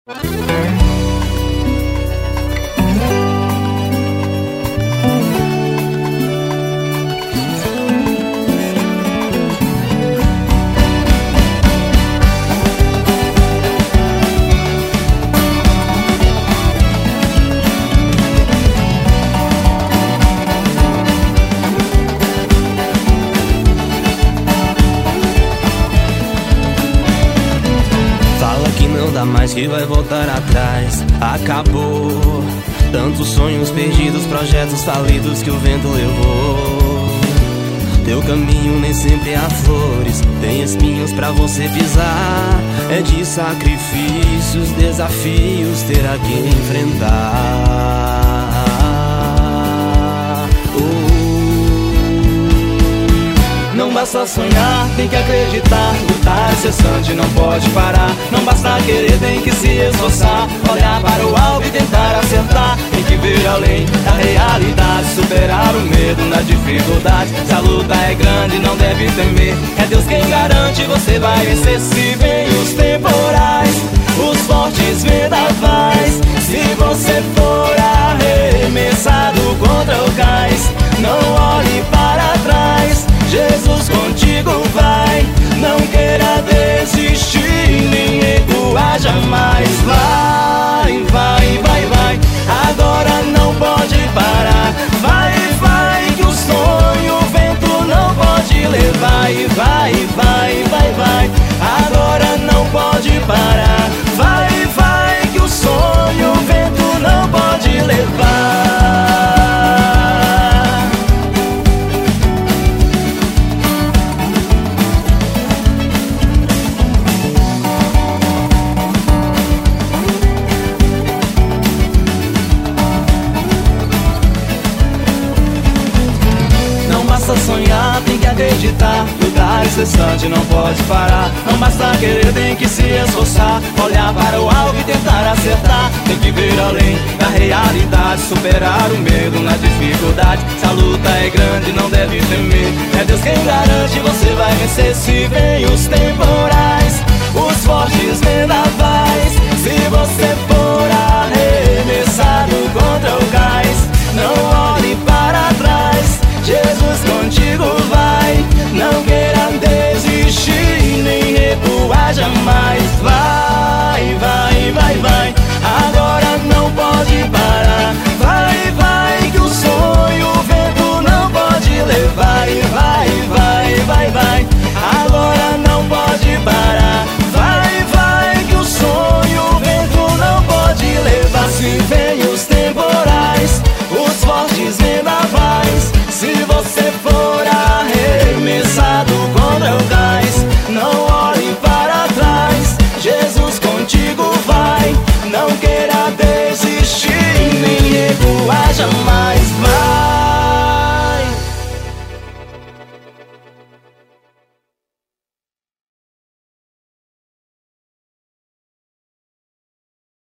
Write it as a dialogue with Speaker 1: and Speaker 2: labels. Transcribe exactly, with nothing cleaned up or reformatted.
Speaker 1: Mais que vai voltar atrás. Acabou. Tantos sonhos perdidos, projetos falidos que o vento levou. Teu caminho nem sempre há flores, tem espinhos pra você pisar. É de sacrifícios, desafios terá que enfrentar. oh.
Speaker 2: Não basta sonhar, tem que acreditar. Lutar incessante, não pode parar. Não basta querer, tem que se esforçar. Olhar para o alvo e tentar acertar. Tem que ver além da realidade, superar o medo na dificuldade. Se a luta é grande, não deve temer. É Deus quem garante, você vai vencer. Se vem os temporais, os fortes vendavais, se você for arremessado contra o cais, não olhe para trás, Jesus contigo vai. Não queira desistir, nem recuar jamais. Vai, vai, vai, vai, agora não pode parar. Vai, vai, que o sonho o vento não pode levar. E vai, vai, vai, vai, agora não pode parar. Vai, vai, que o sonho o vento não pode levar. Sonhar, tem que acreditar. Lutar incessante, não pode parar. Não basta querer, tem que se esforçar. Olhar para o alvo e tentar acertar. Tem que ver além da realidade, superar o medo na dificuldade. Se a luta é grande, não deve temer. É Deus quem garante, você vai vencer. Se vem os temporais, os fortes vendavais, se você for arremessado contra o cais, não olhe para trás, Jesus contigo vai. Não queira desistir, nem recuar jamais. Vai.